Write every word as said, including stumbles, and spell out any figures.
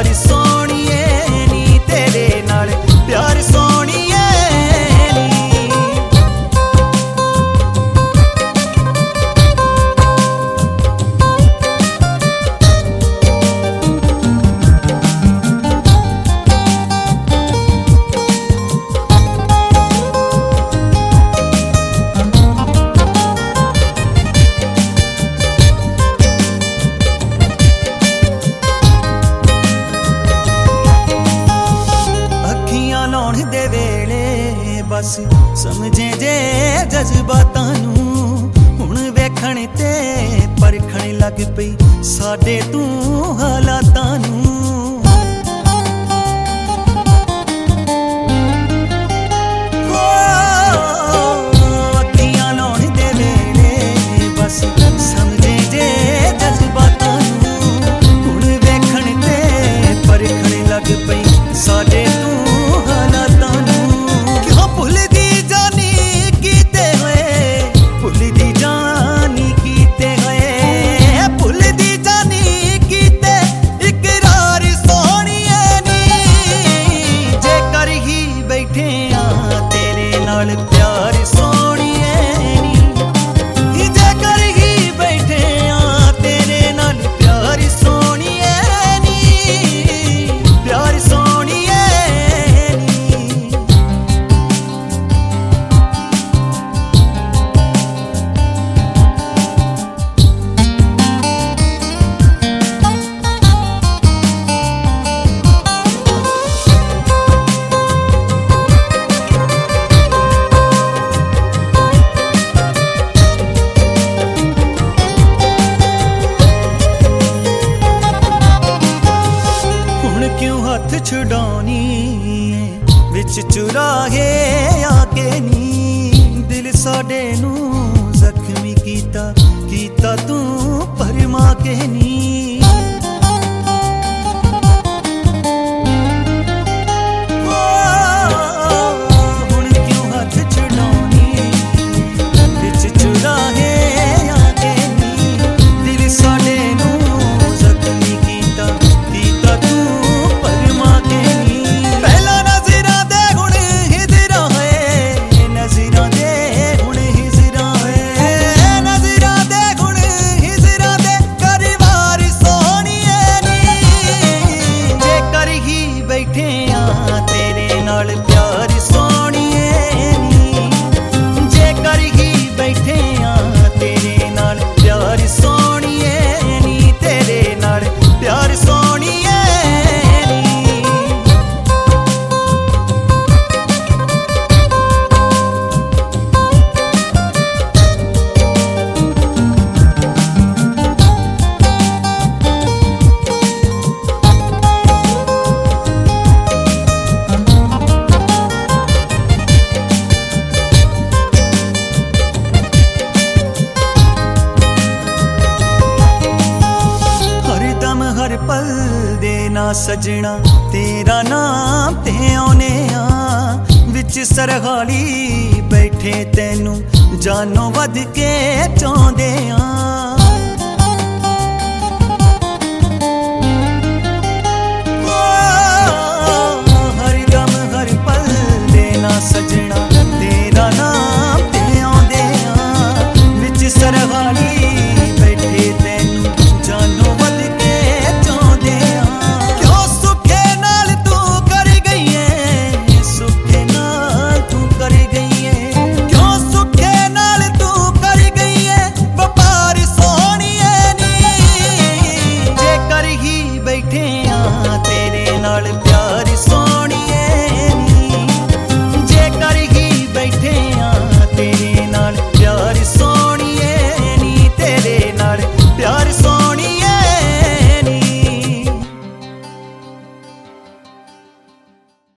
प्यार सोहणीए नी तेरे नाल प्यार सोहणीए नी। लाउण दे वेले बस समझे जे जज्बातां नूं हुण वेखण ते परखण लग पई साडे तू हालातां नूं। अखियां लाउण दे वेले बस समझे जे जज्बातां नूं हुण वेखण ते परखण लग पई साडे तू प्यार सोहणीए नी जे कर ही बैठे आ तेरे नाल प्यार सोहणीए नी प्यार सोहणीए नी। क्यों हथ छुड़ानी विच चुराहे आके नी दिल साडे नू जख्मी कीता कीता तू भरमा के नी। हुण क्यों हथ छुड़ानी विच चुराहे आके नी दिल साडे नू जख्मी कीता कीता तू प्यार सोहणीए नी जे कर ही बैठे आ तेरे नाल प्यार सोहणीए नी तेरे नाल प्यार सोहणीए नी। हर पल देना सजना तेरा नाम ते आने आ विच सरहाली बैठे तेनू जानो वध के चाहुंदे आ।